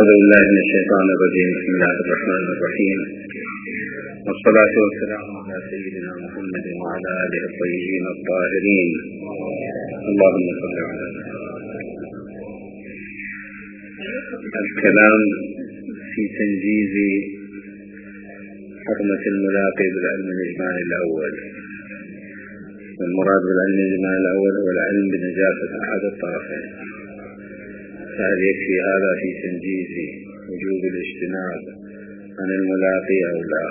أعوذ بالله من الشيطان الرجيم. بسم الله الرحمن الرحيم، والصلاة والسلام على سيدنا محمد وعلى آله الطيبين الطاهرين. اللهم صل على الكلام في تنجيز حرمة الملاقي بالعلم الإجمالي الأول. والمراد بالعلم الإجمالي الأول هو العلم بنجاسة أحد الطرفين. فهل يكفي هذا في تنجيز وجوب الاجتناب عن الملاقي أو لا؟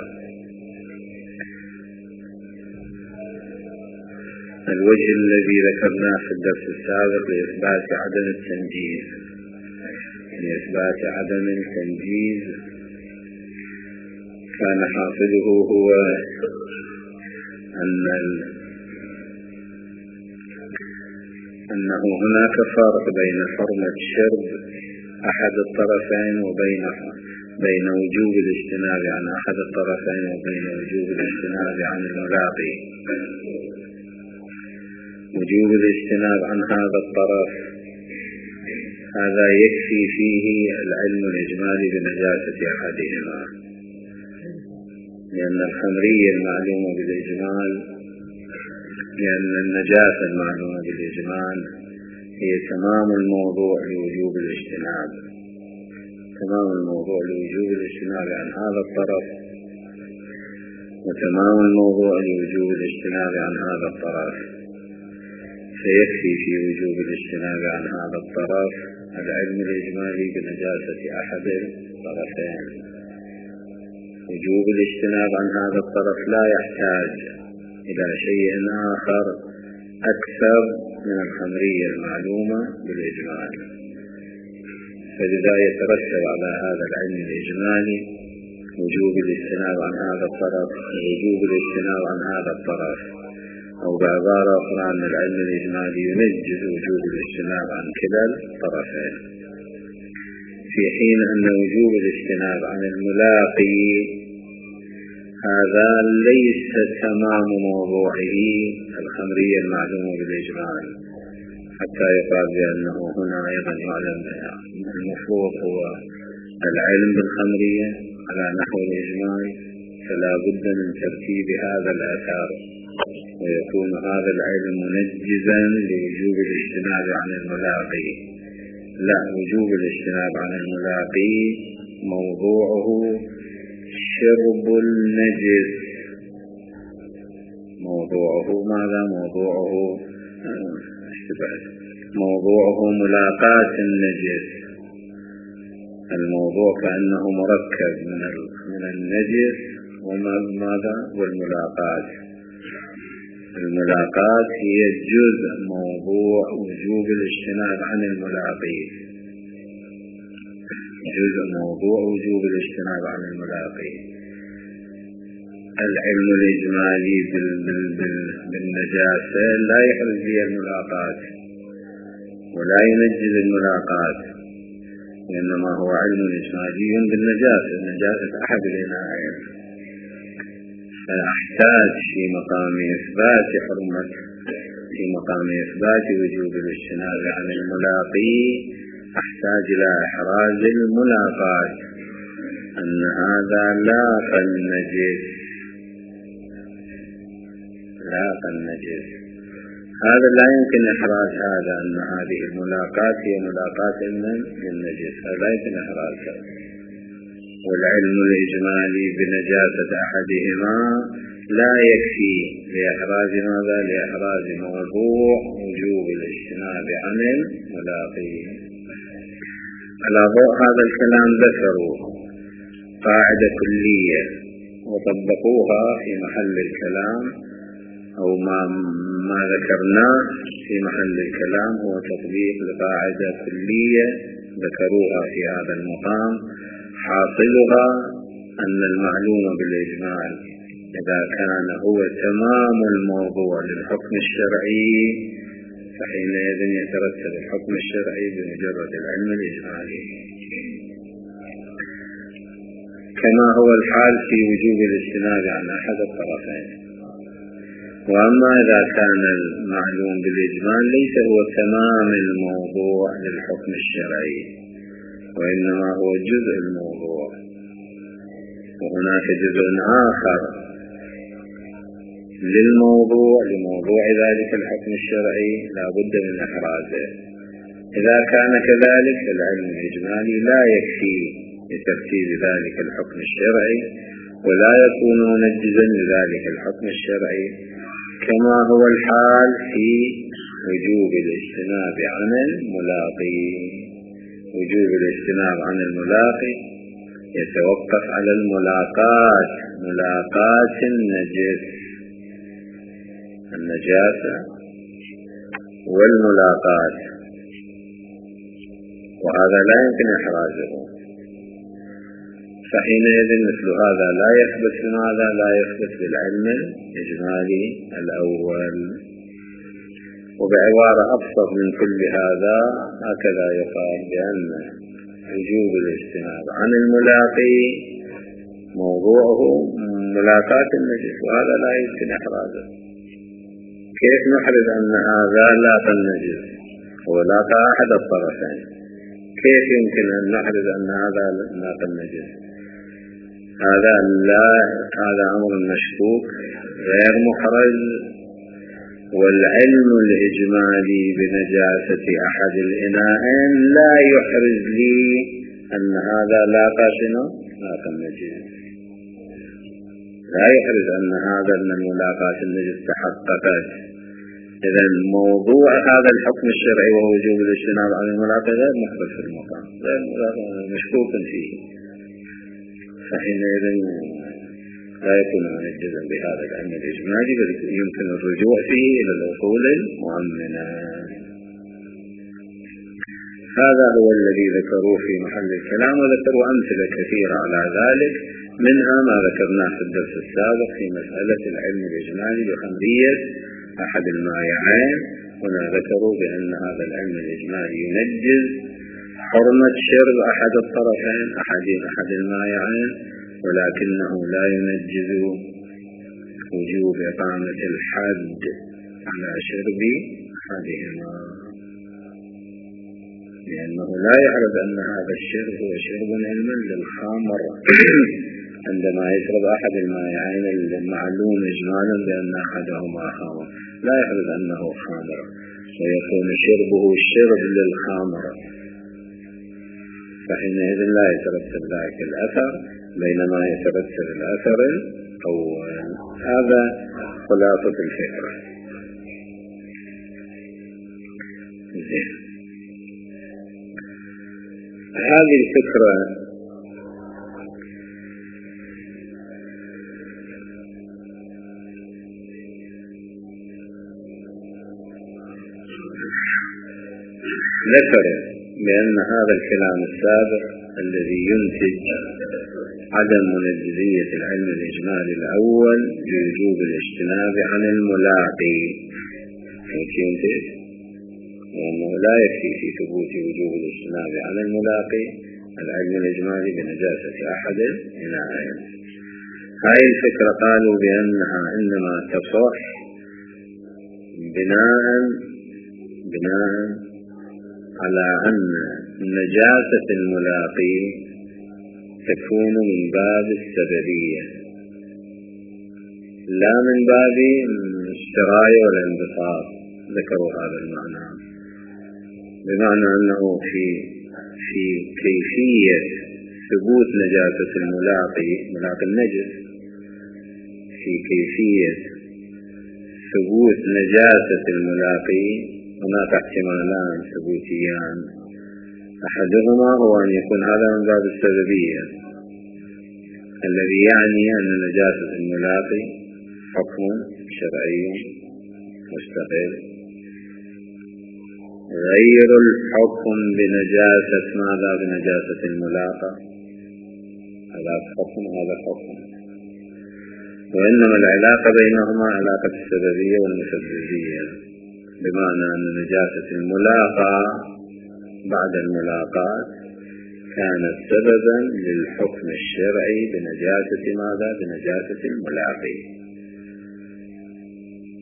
الوجه الذي ذكرناه في الدرس السابق لإثبات عدم التنجيز، لإثبات عدم التنجيز كان حاصله هو أنه هناك فرق بين حرمة شرب أحد الطرفين بين وجوب الاجتناب عن أحد الطرفين وبين وجوب الاجتناب عن الملاقي. وجوب الاجتناب عن هذا الطرف هذا يكفي فيه العلم الإجمالي بنجاسة أحدهما، لأن الخمرية المعلومة بالإجمال، لأن النجاسة المعلومة بالإجمال هي تمام الموضوع لوجوب الاجتناب، تمام الموضوع لوجوب الاجتناب عن هذا الطرف، وتمام الموضوع لوجوب الاجتناب عن هذا الطرف. فيكفي في وجوب الاجتناب عن هذا الطرف العلم الإجمالي بنجاسة أحد الطرفين. وجوب الاجتناب عن هذا الطرف لا يحتاج إلى شيء آخر أكثر من الخمرية المعلومة بالإجمال، فلذا يترتب على هذا العلم الإجمالي وجوب الاجتناب عن هذا الطرف ووجوب الاجتناب عن هذا الطرف، أو بعبارة أخرى أن العلم الإجمالي ينجز وجوب الاجتناب عن كلا الطرفين، في حين أن وجوب الاجتناب عن الملاقي هذا ليس تمام موضوعه الخمرية المعلومة بالإجمال، حتى يقال بأنه هنا أيضا يعلم المفروض هو العلم بالخمرية على نحو الإجمال، فلا بد من ترتيب هذا الأثر ويكون هذا العلم منجزا لوجوب الاجتناب عن الملاقي. لا، وجوب الاجتناب عن الملاقي موضوعه شرب النجس، موضوعه ماذا؟ موضوعه ملاقاة النجس. الموضوع كأنه مركب من النجس وماذا؟ والملاقاة. الملاقاة هي جزء موضوع وجوب الاجتناب عن الملاقي، جزء موضوع وجوب الاجتناب عن الملاقي. العلم الإجمالي بالنجاسة لا يحرز به الملاقاة ولا ينجز الملاقاة، وإنما هو علم إجمالي بالنجاسة، نجاسة أحد الإناءين. فأحتاج في مقام إثبات حرمة، في مقام إثبات وجوب الاجتناب عن الملاقي أحتاج إلى إحراز الملاقاة أن هذا لاق النجس، لاق النجس. هذا لا يمكن إحراز هذا، أن هذه الملاقاة هي ملاقاة للنجس، هذا لا يمكن إحرازها. والعلم الإجمالي بنجاسة أحدهما لا يكفي لإحراز ماذا؟ لإحراز موضوع وجوب الاجتناب عن الملاقي. على ضوء هذا الكلام ذكروا قاعدة كلية وطبقوها في محل الكلام، أو ما ذكرناه في محل الكلام هو تطبيق لقاعدة كلية ذكروها في هذا المقام. حاصلها أن المعلوم بالإجمال إذا كان هو تمام الموضوع للحكم الشرعي فحينئذ يترتب الحكم الشرعي بمجرد العلم الإجمالي، كما هو الحال في وجوب الاجتناب عن أحد الطرفين. وأما إذا كان المعلوم بالإجمال ليس هو تمام الموضوع للحكم الشرعي وإنما هو جزء الموضوع، وهناك جزء آخر لموضوع ذلك الحكم الشرعي لا بد من إحرازه. إذا كان كذلك العلم الإجمالي لا يكفي لترتيب ذلك الحكم الشرعي، ولا يكون منجزا لذلك الحكم الشرعي، كما هو الحال في وجوب الاجتناب عن الملاقي. وجوب الاجتناب عن الملاقي يتوقف على ملاقاة النجاسة والملاقاة، وهذا لا يمكن إحرازه. فحينئذ مثل هذا لا يثبت ماذا؟ لا يثبت بالعلم الإجمالي الأول. وبعبارة أبسط من كل هذا هكذا يقال بأن وجوب الاجتناب عن الملاقي موضوعه ملاقاة النجس، وهذا لا يمكن إحرازه. كيف نحرز أن هذا لاقى النجس ولاقى أحد الطرفين؟ كيف يمكن أن نحرز أن هذا لاقى النجس؟ هذا أمر مشكوك غير محرز. والعلم الإجمالي بنجاسة أحد الإناءين لا يحرز لي أن هذا لاقى النجس، لا يحرز أن هذا من الملاقاة النجس تحققت. إذا موضوع هذا الحكم الشرعي وهو وجوب الاجتناب عن الملاقاة غير محرز في المقام، غير مشكوك فيه، فحينئذ لا يكون منجزا بهذا العلم الإجمالي، بل يمكن الرجوع فيه إلى الأصول المؤمنة. هذا هو الذي ذكروه في محل الكلام، وذكروا أمثلة كثيرة على ذلك، منها ما ذكرناه في الدرس السابق في مسألة العلم الإجمالي بخمرية أحد المائعين. هنا ذكروا بأن هذا العلم الإجمالي ينجز حرمة شرب أحد الطرفين أحد المائعين، ولكنه لا ينجز وجوب إقامة الحد على شرب أحدهما، لأنه لا يعرف أن هذا الشرب هو شرب علما للخمر. عندما يشرب أحد المائعين المعلوم إجمالا بأن أحدهما خمر، لا يعرف أنه خمر، ويكون شربه شرب للخمر، فحينئذ لا يترتب ذلك الأثر، بينما يترتب الأثر الأول. هذا خلاصة الفكرة. هذه الفكرة ذكر بأن هذا الكلام السابق الذي ينتج عدم منجزية العلم الإجمالي الأول بوجوب الاجتناب عن الملاقي، ينتج لأنه لا يكفي في ثبوت وجوب الاجتناب عن الملاقي العلم الإجمالي بنجاسة أحد الإناءين. هذه الفكرة قالوا بأنها إنما تصح بناء على أن نجاسة الملاقي تكون من باب السببية لا من باب السراية والانبساط. ذكروا هذا المعنى، بمعنى أنه في كيفية ثبوت نجاسة ملاقي النجس، في كيفية ثبوت نجاسة الملاقي هناك احتمالان ثبوتيان. أحدهما هو أن يكون هذا من باب السببية الذي يعني أن نجاسة الملاقي حكم شرعي مستقل غير الحكم بنجاسة بنجاسة الملاقى، هذا حكم هذا حكم، وإنما العلاقة بينهما علاقة السببية والمسببية، بمعنى أن نجاسة الملاقى بعد الملاقاة كانت سببا للحكم الشرعي بنجاسة بنجاسة الملاقي،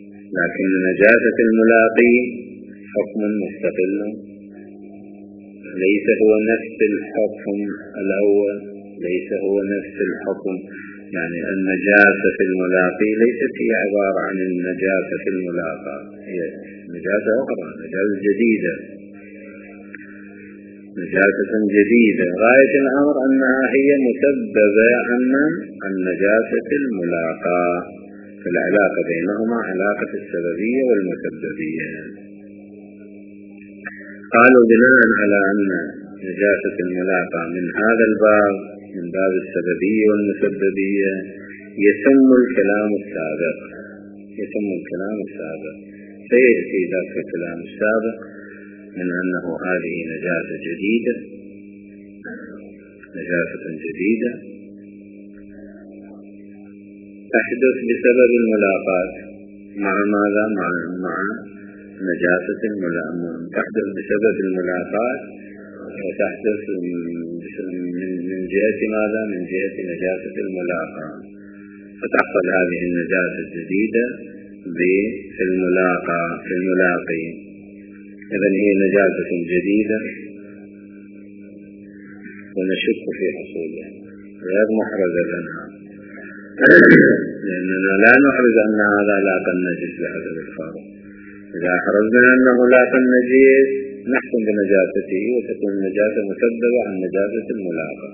لكن نجاسة الملاقي حكم مستقل ليس هو نفس الحكم الأول، ليس هو نفس الحكم، يعني النجاسة في الملاقي ليست هي عبارة عن النجاسة في الملاقى، هي نجاسة أخرى، نجاسة جديدة، نجاسة جديدة. غاية الأمر أنها هي مسببة عن نجاسة الملاقى، فالعلاقة بينهما علاقة السببية والمسببية. قالوا بناء على أن نجاسة الملاقى من هذا الباب، من باب السببية والمسببية، يتم الكلام السابق، يتم الكلام السابق، سيأتي ذاك الكلام السابق من أنه هذه نجاسة جديدة، نجاسة جديدة تحدث بسبب الملاقات، مع ماذا؟ مع نجاسة الملاقات، تحدث بسبب الملاقات وتحدث من جهة ماذا؟ من جهة نجاسة الملاقى، فتحصل هذه النجاسة الجديدة في الملاقي. إذن هي نجاسة جديدة ونشك في حصولها، غير محرزة لنا، لأننا لا نحرز أن هذا لا تنجس بحسب الفارق. إذا أحرزنا أنه لا تنجس نحكم بنجاسته، وتكون النجاسة مسببة عن نجاسة الملاقى،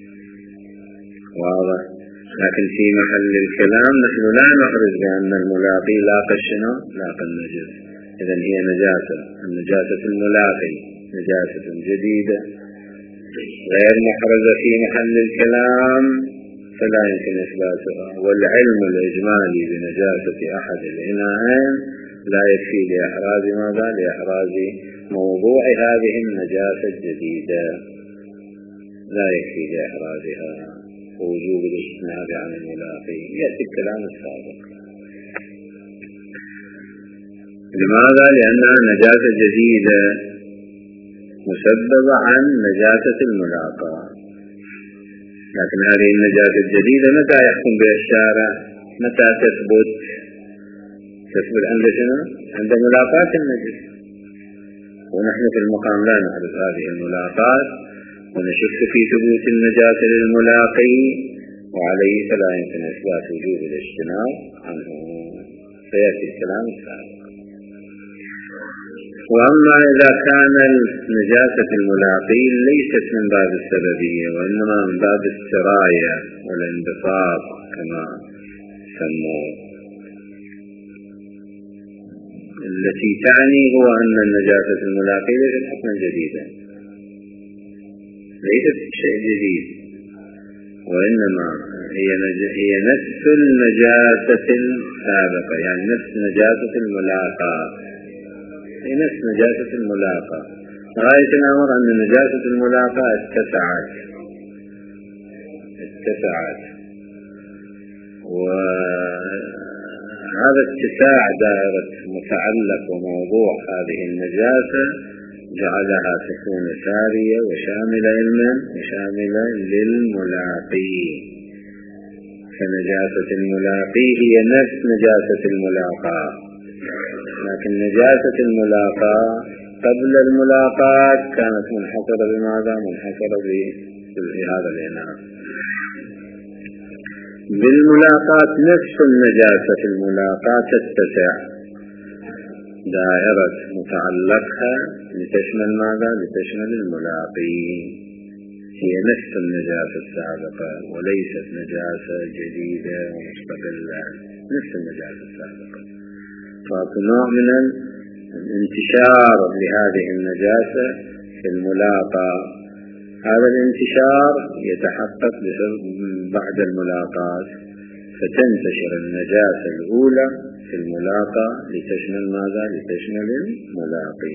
واضح. لكن في محل الكلام نحن لا نحرز بأن الملاقي لاقى الشنو؟ لاقى النجس. إذن هي نجاسة، النجاسة الملاقي نجاسة جديدة غير محرزة في محل الكلام، فلا يمكن إثباتها. والعلم الإجمالي بنجاسة أحد الإناءين لا يكفي لإحراز ماذا؟ لإحراز موضوع هذه النجاسة الجديدة، لا يكفي لإحرازها ووجوب الاجتناب عن الملاقي. يأتي الكلام السابق. لماذا؟ لأنها نجاسة جديدة مسببة عن نجاسة الملاقى. لكن هذه النجاسة الجديدة متى يحكم بها الشارع؟ متى تثبت عند شنو؟ عند ملاقاة النجس. ونحن في المقام لا نعرف هذه الملاقات ونشك في ثبوت النجاسة للملاقي، وعليه فلا يمكن إثبات وجوب الاجتناب عنه. سيأتي الكلام السابق. وأما إذا كان النجاسة الملاقي ليست من باب السببية وإنما من باب السراية والانبساط كما سموه، التي تعني هو أن النجاسة الملاقي ليست حكما جديدا، ليست شيء جديد، وإنما هي نفس النجاسة السابقة، يعني نفس نجاسة الملاقى، هي نفس نجاسة الملاقى. غاية الأمر أن نجاسة الملاقى اتسعت، وهذا اتساع دائرة متعلق وموضوع هذه النجاسة جعلها تكون سارية وشاملة للملاقي. فنجاسة الملاقي هي نفس نجاسة الملاقى، لكن نجاسة الملاقى قبل الملاقاة كانت منحصرة بماذا؟ منحصرة بهذا الإناء. بالملاقاة نفس النجاسة في الملاقاة تتسع دائرة متعلقها لتشمل ماذا؟ لتشمل الملاقي. هي نفس النجاسة السابقة وليست نجاسة جديدة ومستقلة، نفس النجاسة السابقة. فنوع من الانتشار لهذه النجاسة في الملاقى. هذا الانتشار يتحقق بعد الملاقاة، فتنتشر النجاسة الأولى في الملاقى لتشمل ماذا؟ لتشمل الملاقي.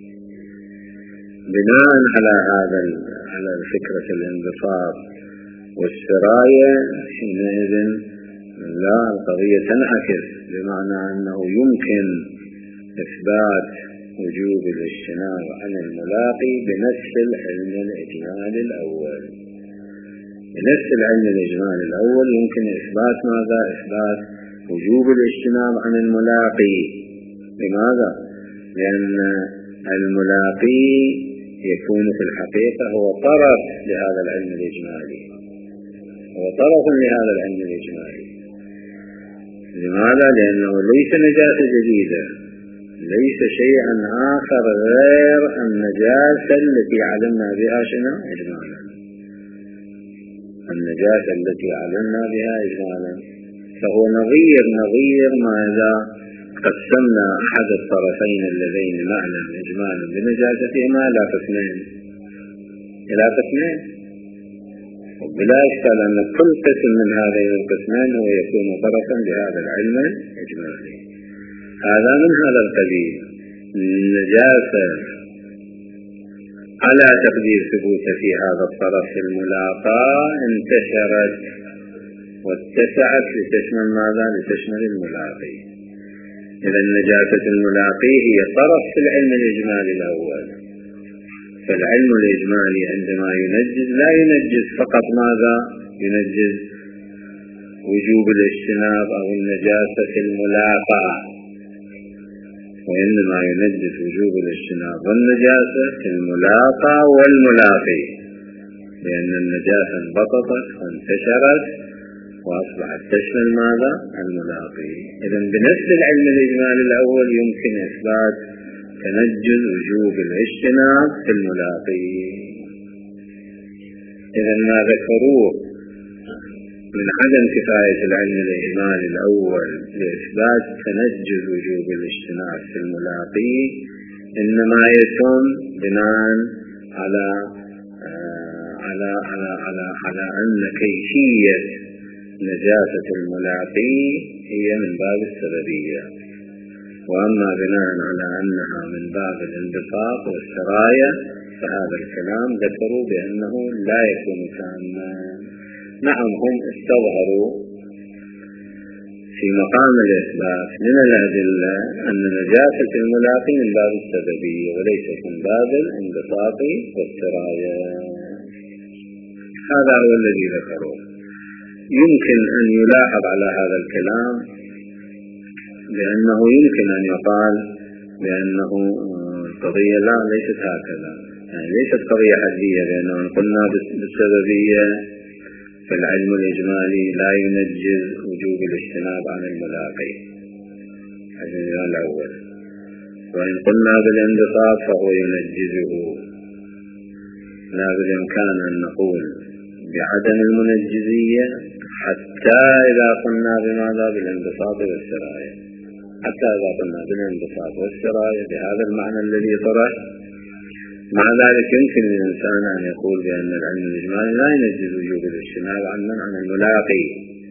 بناء على فكرة الانبساط والسراية، حينئذ لا، القضية تنعكس، بمعنى أنه يمكن إثبات وجوب الاجتناب عن الملاقي بنفس العلم الإجمالي الأول. بنفس العلم الإجمالي الأول يمكن إثبات ماذا؟ إثبات وجوب الاجتناب عن الملاقي. لماذا؟ لأن الملاقي يكون في الحقيقة هو طرف لهذا العلم الإجمالي، هو طرف لهذا العلم الإجمالي. لماذا؟ لأنه ليس نجاسة جديدة، ليس شيئا آخر غير النجاسة التي علمنا بها شنو؟ إجمالا. النجاسة التي علمنا بها إجمالا، فهو نظير ماذا قسمنا أحد الطرفين اللذين نعلم إجمالا بنجاستهما إلى قسمين، وبلا إشكال أن كل قسم من هذين القسمين هو يكون طرفا لهذا العلم الإجمالي. هذا من هذا القبيل. النجاسة على تقدير ثبوت في هذا الطرف الملاقاة انتشرت واتسعت لتشمل ماذا؟ لتشمل الملاقي. إذا النجاسة الملاقي هي طرف في العلم الإجمالي الأول. فالعلم الإجمالي عندما ينجز لا ينجز فقط ماذا؟ ينجز وجوب الاجتناب أو النجاسة في الملاقاة، وإنما ينجز وجوب الاجتناب والنجاسة في الملاقاة والملاقي، لأن النجاسة انبسطت وانتشرت وأصبحت تشمل ماذا؟ الملاقي. إذن بنفس العلم الإجمالي الأول يمكن إثبات تنجز وجوب الاجتناب في الملاقي. إذن ما ذكروه من عدم كفاية العلم الإجمالي الأول لإثبات تنجز وجوب الاجتناب في الملاقي إنما يتم بناء على أن كيفية نجاسة الملاقي هي من باب السببية، وأما بناء على أنها من باب الانبساط والسراية فهذا الكلام ذكروا بأنه لا يكون تاما. نعم، هم استظهروا في مقام الإثبات من الأدلة أن نجاسة الملاقي من باب السببية وليست من باب الانبساط والسراية. هذا هو الذي ذكروه. يمكن أن يلاحظ على هذا الكلام بأنه يمكن أن يقال بأنه القضية لا ليست هكذا، يعني ليست قضية حدية، لأنه قلنا بالسببية فالعلم الإجمالي لا ينجز وجوب الاجتناب عن الملاقي، هذا الأول. وإن قلنا بالانبساط فهو ينجزه. لا بالإمكان أن نقول بعدم المنجزية حتى إذا قلنا بماذا؟ بالانبساط والسراية. حتى إذا قلنا بالانبساط والسراية بهذا المعنى الذي طرح، مع ذلك يمكن للإنسان أن يقول بأن العلم الإجمالي لا ينجز وجوب الاجتناب عن الملاقي.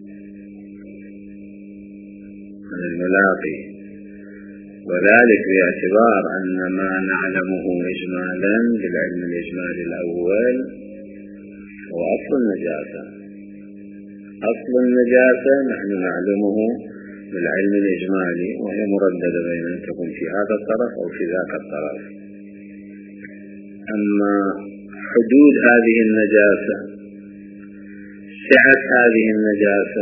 وذلك باعتبار أن ما نعلمه إجمالا بالعلم الإجمالي الأول هو أصل النجاسة. أصل النجاسة نحن نعلمه بالعلم الإجمالي، وهي مرددة بين أن تكون في هذا الطرف أو في ذاك الطرف. أما حدود هذه النجاسة، سعة هذه النجاسة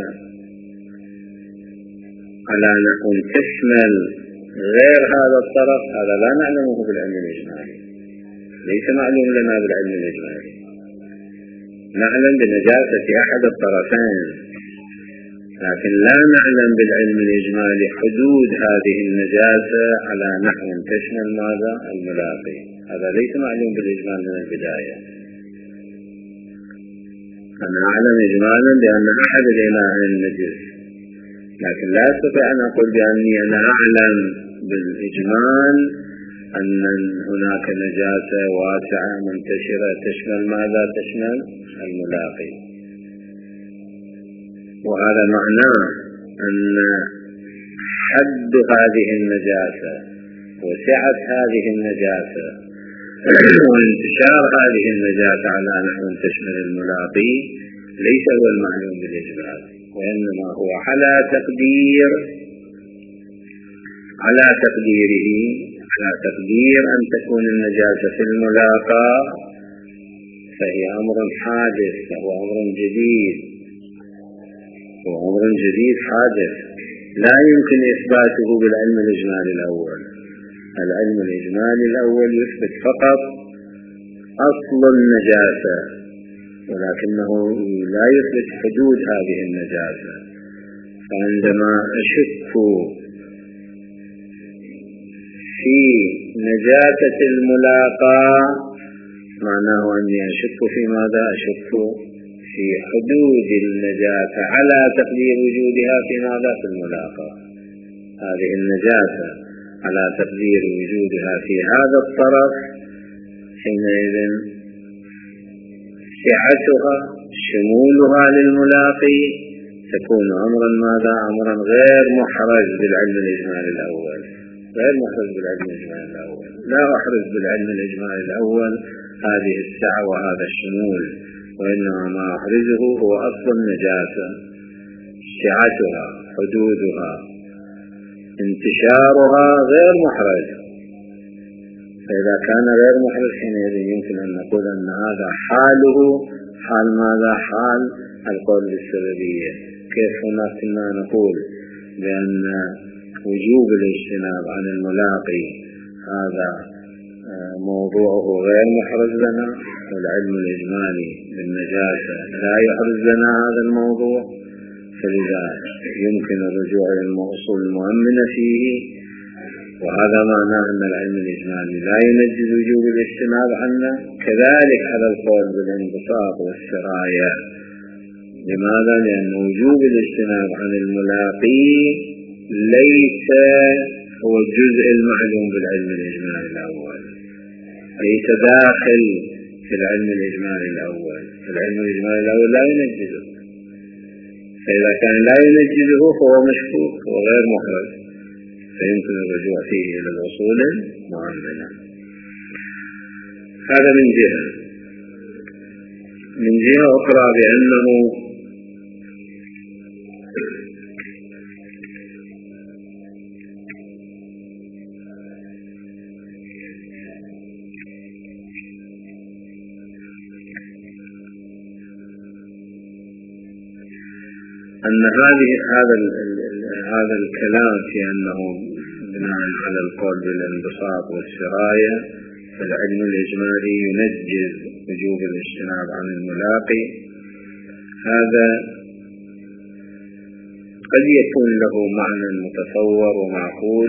على نحو تشمل غير هذا الطرف، هذا لا نعلمه بالعلم الإجمالي، ليس معلوم لنا بالعلم الإجمالي. نعلم بنجاسة أحد الطرفين، لكن لا نعلم بالعلم الإجمالي حدود هذه النجاسة على نحو تشمل ماذا؟ الملاقي. هذا ليس معلوم بالإجمال من البداية. أنا أعلم إجمالا بأن أحد الإناءين نجس، لكن لا أستطيع أن أقول بأني أنا أعلم بالإجمال أن هناك نجاسة واسعة منتشرة تشمل ماذا؟ تشمل الملاقي. وهذا معناه أن حد هذه النجاسة وسعة هذه النجاسة وانتشار هذه النجاسة على نحو تشمل الملاقي ليس هو المعلوم بالإجمال، وإنما هو على تقدير أن تكون النجاسة في الملاقى، فهي أمر حادث، وهو أمر جديد حادث لا يمكن إثباته بالعلم الإجمالي الأول. العلم الإجمالي الأول يثبت فقط أصل النجاسة، ولكنه لا يثبت حدود هذه النجاسة. فعندما أشك في نجاسة الملاقاة معناه أني أشك في ماذا؟ أشك في حدود النجاسة على تقدير وجودها في ماذا؟ في الملاقاة. هذه النجاسة على تقدير وجودها في هذا الطرف، حينئذ سعتها شمولها للملاقي تكون أمرا ماذا؟ أمرا غير محرز بالعلم الإجمالي الأول. غير محرز بالعلم الإجمالي الأول. لا أحرز بالعلم الإجمالي الأول هذه السعة وهذا الشمول، وإنما ما أحرزه هو أصل النجاسة، سعتها، حدودها، انتشارها غير محرز. فإذا كان غير محرز حينئذ يمكن أن نقول أن هذا حاله حال ماذا؟ حال القول بالسببية. كيف هنا كنا نقول بأن وجوب الاجتناب عن الملاقي هذا موضوعه غير محرز لنا، والعلم الإجمالي بالنجاسة لا يحرز لنا هذا الموضوع، فلذا يمكن الرجوع إلى الأصول المؤمنة فيه. وهذا معناه أن العلم الإجمالي لا ينجز وجوب الاجتناب عنه. كذلك على القول بالانبساط والسراية. لماذا؟ لأن وجوب الاجتناب عن الملاقي ليس هو الجزء المعلوم بالعلم الإجمالي الأول، ليس داخل في العلم الإجمالي الأول. العلم الإجمالي الأول لا ينجزه، فإذا كان لا ينجزه فهو مشكوك وغير محرز، فيمكن الرجوع فيه إلى الأصول المؤمنة. هذا من جهة. من جهة أخرى بأنه هذا الكلام في أنه بناء على القول بالانبساط والسراية فالعلم الإجمالي ينجز وجوب الاجتناب عن الملاقي، هذا قد يكون له معنى متصور ومعقول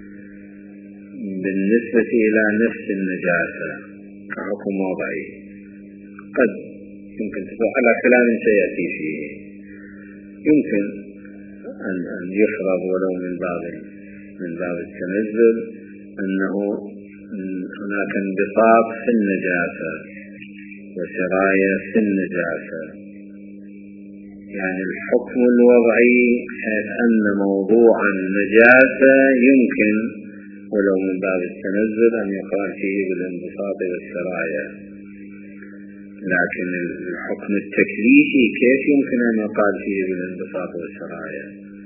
بالنسبة إلى نفس النجاسة كحكم وضعي، قد يمكن تدخل على كلام سيأتي فيه. يمكن أن يفرض ولو من باب التنزل أنه هناك انبساط في النجاسة وسراية في النجاسة، يعني الحكم الوضعي حيث أن موضوع النجاسة يمكن ولو من باب التنزل أن يقال فيه بالانبساط والسراية، لكن الحكم التكليفي كيف يمكن أن يقال فيه بالانبساط والسراية؟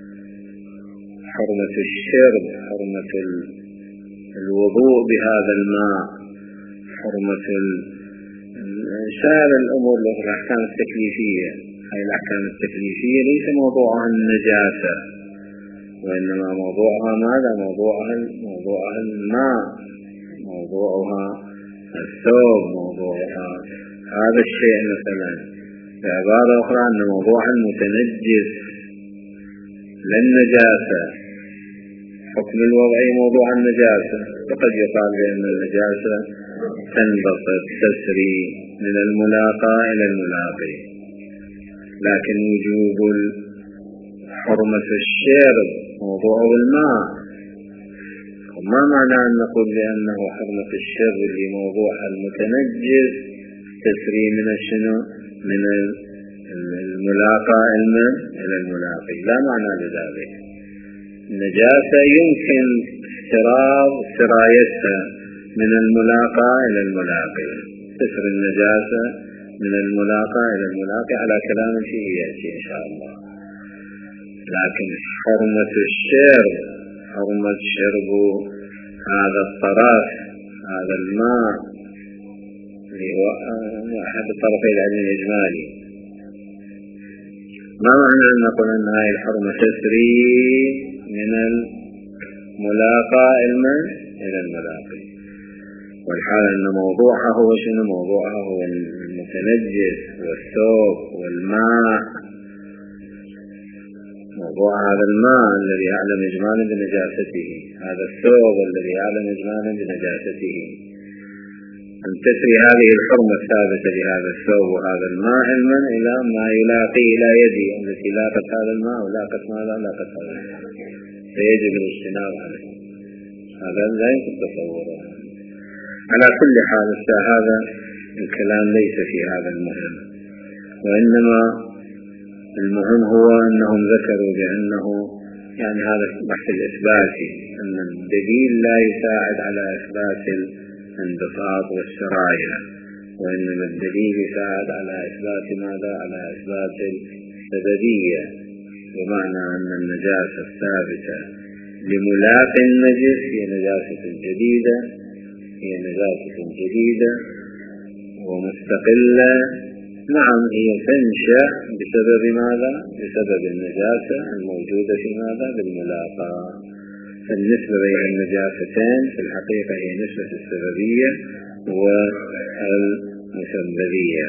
حرمة الشرب، حرمة الوضوء بهذا الماء، حرمة سائر الأمور الأحكام التكليفية. هذه الأحكام التكليفية ليس موضوعها النجاسة، وإنما موضوعها ماذا؟ موضوعها الماء، موضوعها الثوب، موضوعها هذا الشيء مثلا. بعبارة أخرى أن موضوعها المتنجس لا النجاسة. حكم الوضعي موضوع النجاسة، فقد يقال بأن النجاسة تنبسط تسري من الملاقى إلى الملاقي، لكن وجوب حرمة الشرب موضوعه الماء. وما معنى أن نقول بأنه حرمة الشرب اللي موضوعها المتنجس تسري من الشنو؟ من الملاقى إلى الملاقي، لا معنى لذلك. النجاسة يمكن افتراض سرايتها من الملاقى إلى الملاقي، تسري النجاسة من الملاقى إلى الملاقي على كلام فيه يأتي إن شاء الله. لكن حرمة الشرب، حرمة شرب هذا الطرف، هذا الماء اللي هو أحد الطرفين العلم الإجمالي، ما معنى أن نقول أن هذه الحرمة تسري من الملاقى إلى الملاقي؟ والحال أن موضوعها هو شنو؟ موضوعها هو المتنجس والثوب والماء. موضوع هذا الماء الذي يعلم إجمالا بنجاسته، هذا الثوب الذي يعلم إجمالا بنجاسته، أن تسري هذه الحرمة الثابتة لهذا الثوب وهذا الماء علما إلى ما يلاقي إلى يدي التي لاقت هذا الماء ولاقت ماذا؟ لاقت هذا الماء، فيجب الاجتناب عليه. هذا لا يمكن تصوره. على كل حال هذا الكلام ليس في هذا المهم، وإنما المهم هو أنهم ذكروا بأنه يعني هذا البحث الإثباتي، أن الدليل لا يساعد على إثبات الانبساط والسراية، وإنما الدليل يساعد على إثبات ماذا؟ على إثبات السببية، بمعنى أن النجاسة الثابتة لملاق النجس هي نجاسة جديدة، هي نجاسة جديدة ومستقلة. نعم هي تنشأ بسبب ماذا؟ بسبب النجاسة الموجودة في ماذا؟ بالملاقاة. فالنسبة بين النجاستين في الحقيقة هي نسبة السببية والمسببية.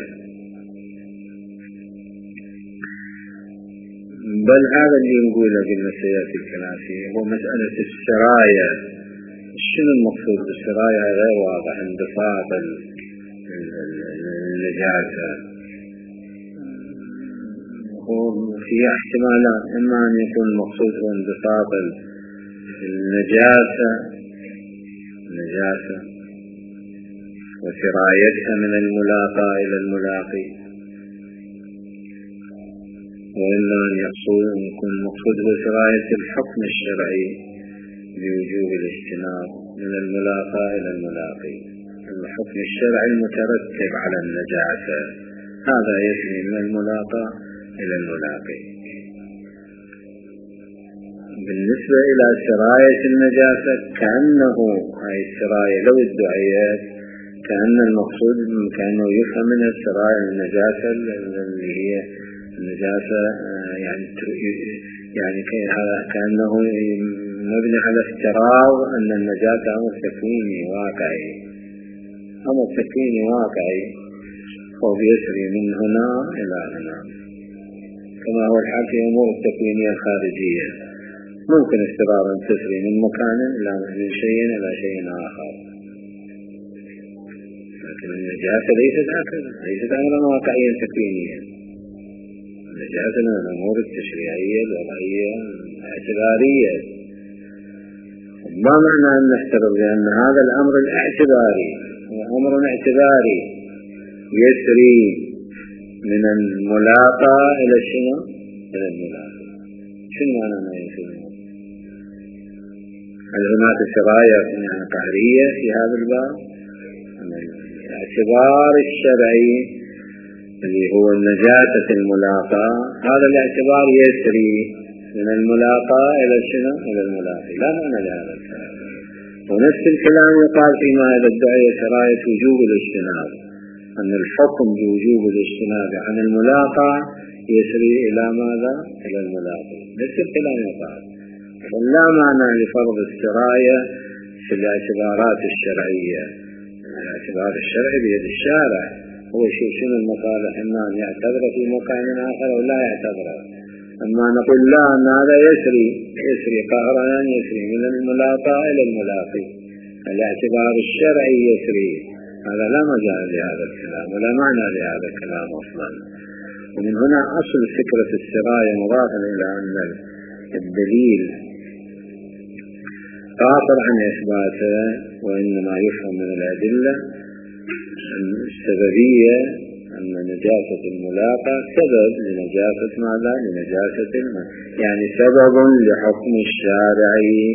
بل هذا اللي نقوله بالمسائل الكلاسية هو مسألة السراية. شنو المقصود بالسراية؟ غير واضح. انبساط النجاسة وفي احتمالات، إما أن يكون المقصود هو انبساط النجاسة وسرايتها من الملاقى إلى الملاقي، وإما أن يكون المقصود هو سراية الحكم الشرعي بوجوب الاجتناب من الملاقى إلى الملاقي، الحكم الشرعي المترتب على النجاسة، هذا يسري من الملاقى إلى الملاقي. بالنسبة إلى سراية النجاسة كأنه هاي السراية لو ادعيت كأن المقصود كأنه يفهم من السراية النجاسة اللي هي النجاسة يعني كأنه مبني على افتراض أن النجاسة أمر تكويني واقعي، أمر تكويني واقعي وبيسري من هنا إلى هنا، كما هو الحال في أمور التكوينية الخارجية، ممكن استمرارا تسري من مكان إلى من شيء إلى شيء آخر، لكن النجاسة ليست هكذا، ليست أمرا واقعيا تكوينيا. النجاسة من الأمور التشريعية الوضعية الاعتبارية. ما معنى أن نفترض بأن هذا الأمر الاعتباري هو أمر اعتباري يسري من الملاقى إلى شنو؟ إلى الملاقى. شنو معنى ما يسري؟ هل هناك سرايا قهرية في هذا الباب؟ الاعتبار الشرعي اللي هو النجاسة الملاقى، هذا الاعتبار يسري من الملاقى إلى شنو؟ إلى الملاقي. لا معنى لهذا الكلام. ونفس الكلام يقال فيما إذا ادعي سراية وجوب الاجتناب، أن الحكم بوجوب الاجتناب عن الملاقى يسري إلى ماذا؟ إلى الملاقي. نفس الكلام يقال. لا معنى لفرض السراية في الاعتبارات الشرعية. الاعتبار الشرعي بيد الشارع، هو شنو المصالح، إما أن يعتبر في مكان آخر أو لا يعتبر. أما نقول لا، أن هذا يسري قهرا، يسري من الملاقى إلى الملاقي، الاعتبار الشرعي يسري، هذا لا مجال لهذا الكلام ولا معنى لهذا الكلام أصلا. ومن هنا أصل فكرة السراية مضافا إلى أن الدليل قاصر عن إثباته، وإنما يفهم من الأدلة السببية أن نجاسة الملاقى سبب لنجاسة ماذا؟ لنجاسة يعني سبب لحكم الشارع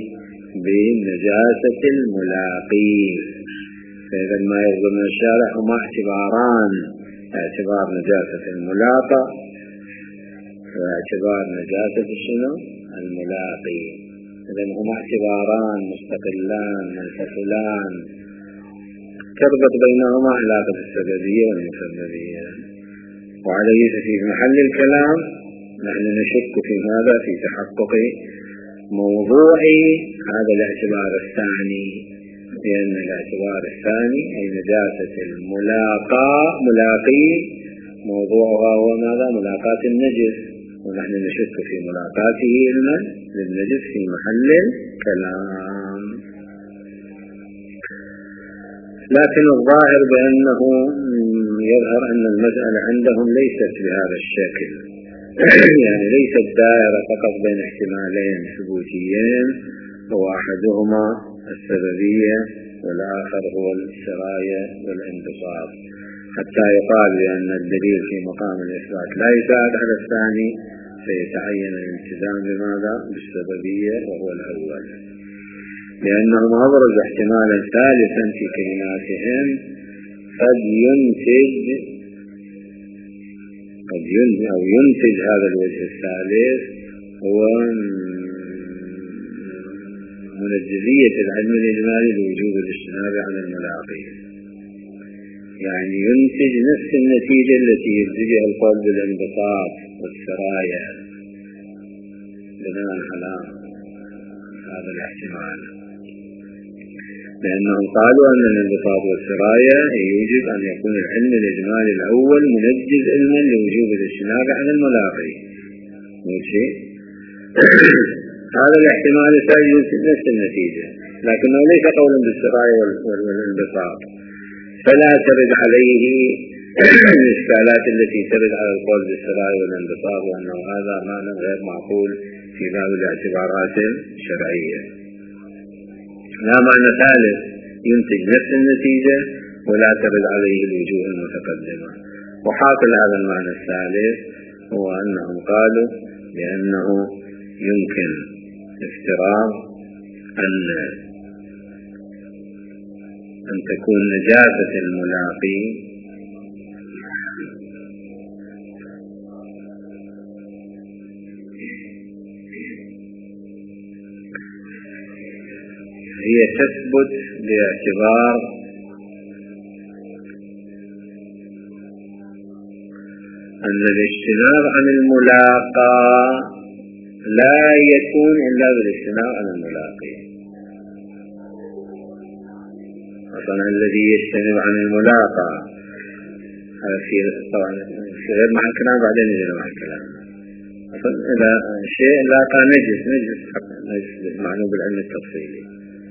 بنجاسة الملاقي. فإذا ما يظلم الشارع هما اعتباران، اعتبار نجاسة الملاقى واعتبار نجاسة شنو؟ الملاقي. إذا هما اعتباران مستقلان منفصلان تربط بينهما علاقة السببية والمسببية. وعليه في محل الكلام نحن نشك في هذا، في تحقق موضوع هذا الاعتبار الثاني، لأن الاعتبار الثاني أي نجاسة ملاقي موضوعها هو ماذا؟ ملاقاة النجس، ونحن نشك في ملاقاته للنجس في محل الكلام. لكن الظاهر بأنه يظهر أن المسألة عندهم ليست بهذا الشكل، يعني ليست دائرة فقط بين احتمالين ثبوتيين، هو أحدهما السببية والآخر هو السراية والانبساط، حتى يقال بأن الدليل في مقام الإثبات لا يساعد على الثاني، فيتعين الالتزام بماذا؟ بالسببية وهو الأول، لأنهم أبرزوا احتمالا ثالثا في كلماتهم قد ينتج هذا الوجه الثالث هو منجزية العلم الإجمالي لوجوب الاجتناب عن الملاقي، يعني ينتج نفس النتيجة التي ينتجها القول بالانبساط والسرايا بناء على هذا الاحتمال، لأنهم قالوا أن الانبساط والسرايا يوجب أن يكون العلم الإجمالي الأول منجز علما لوجوب الاجتناب عن الملاقي. هذا الاحتمال الثاني ينتج نفس النتيجة، لكنه ليس قولا بالسرايا والانبساط، فلا ترد عليه الإشكالات التي ترد على القول بالسرايا والانبساط، وأنه هذا معنى غير معقول في باب الاعتبارات الشرعية. لا معنى ثالث ينتج نفس النتيجة ولا ترد عليه الوجوه المتقدمة. وحاصل هذا المعنى الثالث هو أنهم قالوا بأنه يمكن افتراض أن تكون نجاسة الملاقي هي تثبت باعتبار أن الاجتناب عن الملاقى لا يكون إلا بالاجتناب عن الملاقي. أصلا الذي يجتنب عن الملاقى هذا طبعا في غير مع الكلام، بعدين يجي مع الكلام. أصلا إذا شيء لاقى نجس معنى بالعلم التفصيلي،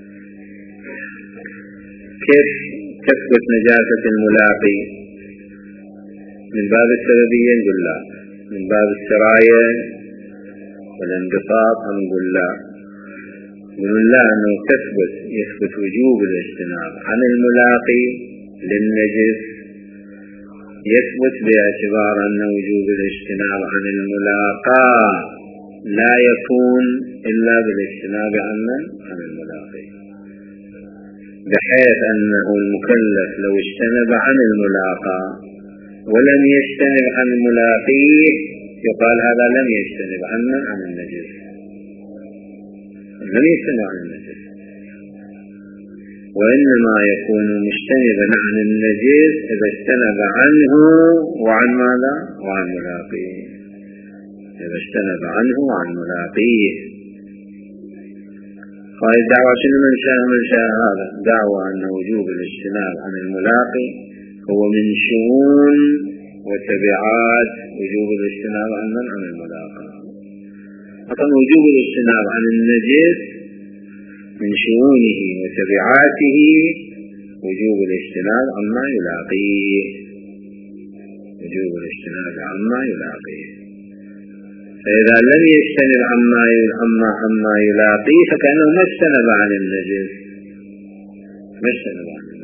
كيف تثبت نجاسة الملاقي؟ من باب السببية نقول لا، من باب السراية والانبساط نقول لا. نقول لا أنه يثبت وجوب الاجتناب عن الملاقي للنجس، يثبت باعتبار أن وجوب الاجتناب عن الملاقى لا يكون إلا بالاجتناب عن الملاقي، بحيث أنه المكلف لو اجتنب عن الملاقى ولم يجتنب عن الملاقيه يقال هذا لم يجتنب عن النجس، لم يجتنب عن النجس، وإنما يكون مجتنبا عن النجس إذا اجتنب عنه وعن ماذا؟ وعن ملاقيه، إذا اجتنب عنه وعن ملاقيه. هذه الدعوة شنو من شاء هذا؟ دعوة أن وجوب الاجتناب عن الملاقي هو من شؤون وتبعات وجوب الاجتناب عن الملاقى. أصلا وجوب الاجتناب عن النجس من شؤونه وتبعاته وجوب الاجتناب عما يلاقيه، وجوب الاجتناب عما يلاقيه. فإذا لم يجتنب عما يلاقيه فكأنه ما اجتنب عن النجس، ما اجتنب عن النجس.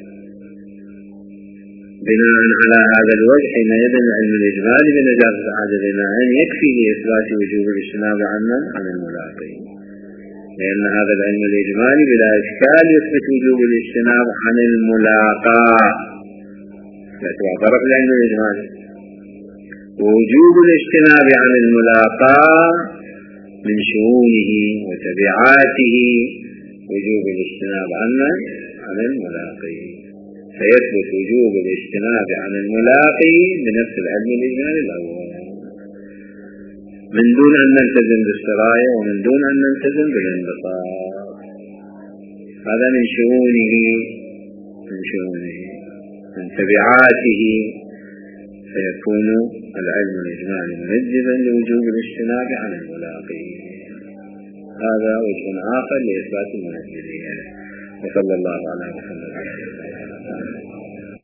بناء على هذا الوجه حينئذ العلم الإجمالي بنجاسة عاد بناء يكفي لإثبات وجوب الاجتناب عن الملاقي، لأن هذا العلم الإجمالي بلا إشكال يثبت وجوب الاجتناب عن الملاقى، فاعترف العلم الإجمالي. ووجوب الاجتناب عن الملاقى من شؤونه وتبعاته وجوب الاجتناب عن الملاقي، فيثبت وجوب الاجتناب عن الملاقي بنفس العلم الإجمالي الأول، من دون أن نلتزم بالسراية ومن دون أن نلتزم بالانبساط. هذا من شؤونه من تبعاته، فيكون العلم الإجمالي منجزا لوجوب الاجتناب عن الملاقي. هذا وجه آخر لإثبات المنجزية. وصلى الله على محمد.